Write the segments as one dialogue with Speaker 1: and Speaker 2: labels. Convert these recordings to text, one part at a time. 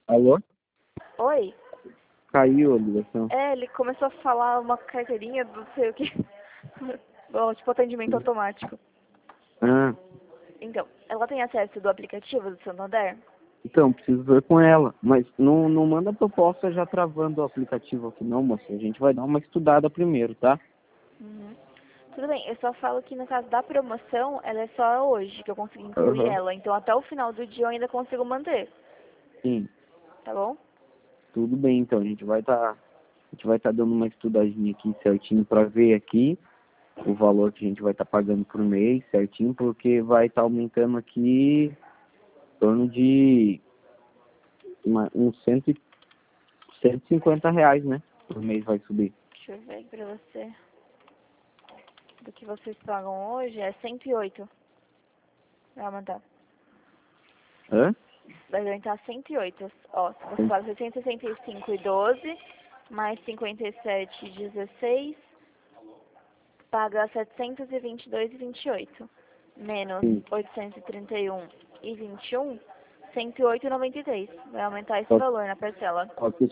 Speaker 1: Alô?
Speaker 2: Oi?
Speaker 1: Caiu a ligação.
Speaker 2: Ele começou a falar uma carteirinha do sei o que. Bom, tipo atendimento automático.
Speaker 1: Ah,
Speaker 2: Então, ela tem acesso do aplicativo do Santander?
Speaker 1: então, preciso ver com ela. Mas não manda proposta já travando o aplicativo aqui não, moça. A gente vai dar uma estudada primeiro, tá?
Speaker 2: Uhum. Tudo bem, eu só falo que no caso da promoção, ela é só hoje que eu consegui incluir
Speaker 1: Aham.
Speaker 2: ela. Então até o final do dia eu ainda consigo manter,
Speaker 1: Sim,
Speaker 2: tá bom?
Speaker 1: tudo bem então. A gente vai tá dando uma estudadinha aqui certinho pra ver aqui o valor que a gente vai estar pagando por mês certinho, porque vai estar aumentando aqui em torno de uns 150 reais, né? Por mês vai subir.
Speaker 2: Deixa eu ver aqui pra você. Do que vocês pagam hoje é 108. Vai aumentar.
Speaker 1: Hã?
Speaker 2: Vai aumentar 108. Ó, se você paga 665,12 mais 57,16, paga 722,28. Menos
Speaker 1: Sim.
Speaker 2: 831,21, 108,93. Vai aumentar esse
Speaker 1: Só,
Speaker 2: valor na parcela.
Speaker 1: só que o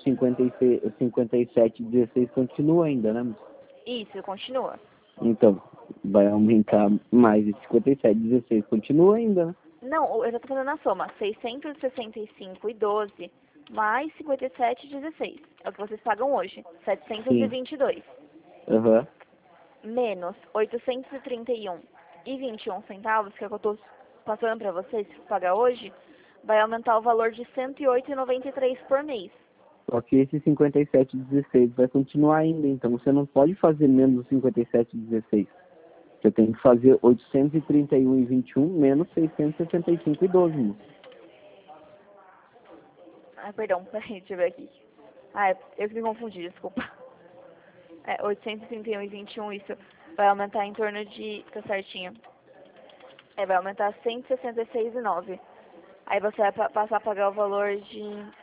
Speaker 1: 57,16 continua ainda, né, moça?
Speaker 2: Isso, continua.
Speaker 1: Então, vai aumentar mais esse 57,16. Continua ainda, né?
Speaker 2: Não, eu já tô fazendo a soma. 665,12 mais 57,16. É o que vocês pagam hoje.
Speaker 1: Sim.
Speaker 2: 722.
Speaker 1: Aham.
Speaker 2: Menos 831,21 centavos, que é o que eu tô passando pra vocês pagar hoje, vai aumentar o valor de 108,93 por mês.
Speaker 1: Só que esse 57,16 vai continuar ainda. Então, você não pode fazer menos 57,16. Você tem que fazer 831,21 menos 665,12, moça.
Speaker 2: Ah, perdão, peraí, deixa eu ver aqui. Eu que me confundi, desculpa. 831,21, isso vai aumentar em torno de... Tá certinho. Vai aumentar 166,9. Aí você vai passar a pagar o valor de...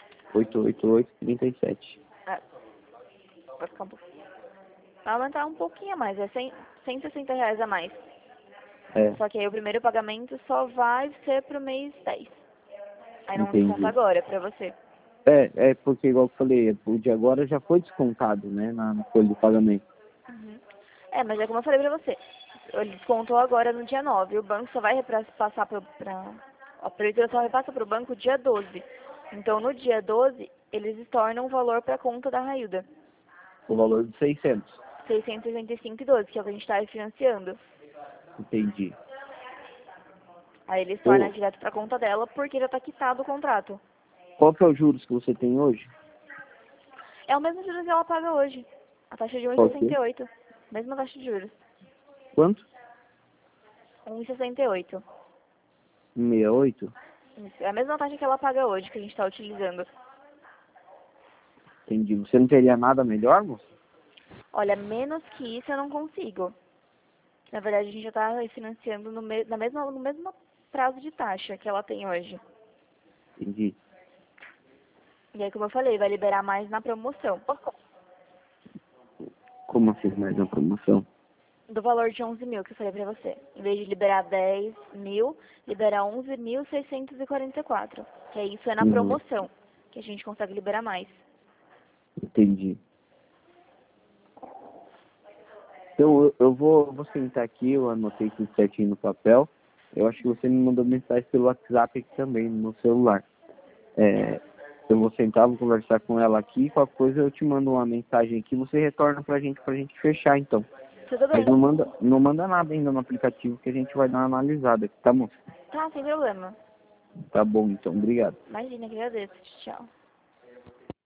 Speaker 1: 888,37.
Speaker 2: Ah, vai ficar um pouco... Vai aumentar um pouquinho a mais, é 160 reais a mais.
Speaker 1: É,
Speaker 2: Só que aí o primeiro pagamento só vai ser pro mês 10. Aí não desconta
Speaker 1: entendi.
Speaker 2: agora pra você.
Speaker 1: É porque, igual eu falei, o de agora já foi descontado, né, na folha de pagamento.
Speaker 2: Uhum. Mas é como eu falei pra você. Ele descontou agora no dia 9. O banco só vai passar a prefeitura só repassa pro banco dia 12. Então no dia 12, eles estornam o valor pra conta da Railda.
Speaker 1: O valor de 600.
Speaker 2: 685,12, que é o que a gente tá financiando.
Speaker 1: Entendi.
Speaker 2: Aí eles tornam
Speaker 1: Ô,
Speaker 2: direto pra conta dela porque já tá quitado o contrato.
Speaker 1: qual que é os juros que você tem hoje?
Speaker 2: É o mesmo juros que ela paga hoje. A taxa de
Speaker 1: Qual que é?
Speaker 2: 1,68. Mesma taxa de juros.
Speaker 1: Quanto?
Speaker 2: 1,68.
Speaker 1: 68?
Speaker 2: Isso. É a mesma taxa que ela paga hoje, que a gente tá utilizando.
Speaker 1: Entendi. Você não teria nada melhor, moça?
Speaker 2: Olha, menos que isso eu não consigo. Na verdade, a gente já tá refinanciando no mesmo prazo de taxa que ela tem hoje.
Speaker 1: Entendi.
Speaker 2: E aí, como eu falei, vai liberar mais na promoção.
Speaker 1: Como assim mais uma promoção?
Speaker 2: Do valor de 11 mil que eu falei pra você. Em vez de liberar 10 mil, liberar 11.644. Que aí isso é na
Speaker 1: Uhum.
Speaker 2: promoção, que a gente consegue liberar mais.
Speaker 1: Entendi. Então, eu vou sentar aqui, eu anotei tudo certinho no papel. Eu acho que você me mandou mensagem pelo WhatsApp aqui também, no meu celular. É, eu vou sentar, vou conversar com ela aqui, qualquer coisa eu te mando uma mensagem aqui, você retorna pra gente fechar então.
Speaker 2: Tudo
Speaker 1: Mas
Speaker 2: bem.
Speaker 1: não manda nada ainda no aplicativo que a gente vai dar uma analisada, tá, moço?
Speaker 2: Tá, sem problema.
Speaker 1: Tá bom, então, obrigado.
Speaker 2: Imagina, que agradeço. Tchau.